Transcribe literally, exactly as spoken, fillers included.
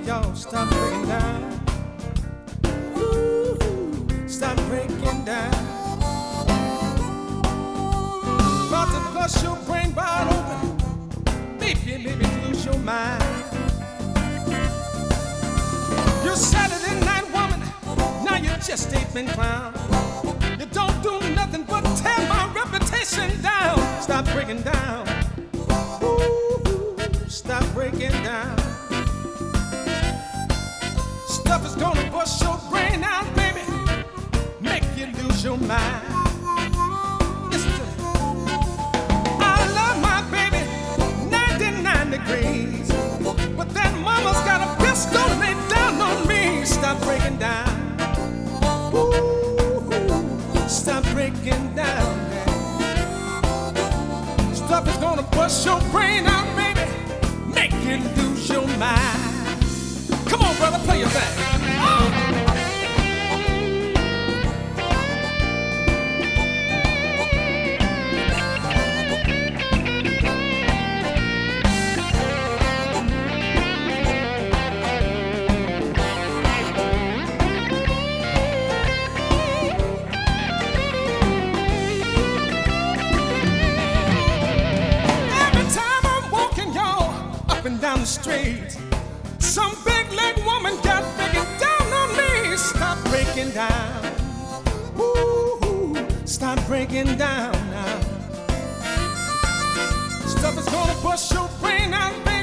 y'all, stop breaking down. Ooh, stop breaking down. About to bust your brain wide open. Maybe, maybe lose your mind. You're Saturday night woman, now you just ain't been clown. You don't do nothing but tear my reputation down. Stop breaking down. Ooh, stop breaking down. Stuff is gonna bust your brain out, baby. Make you lose your mind. Listen to me. I love my baby ninety-nine degrees, but that mama's got a pistol laid down on me. Stop breaking down. Ooh, stop breaking down. Man. Stuff is gonna bust your brain out, baby. Make you lose your mind. Come on, brother, play your thing. Oh. Down the street, some big leg woman got breaking down on me. Stop breaking down. Ooh, stop breaking down now. Stuff is gonna bust your brain out, baby.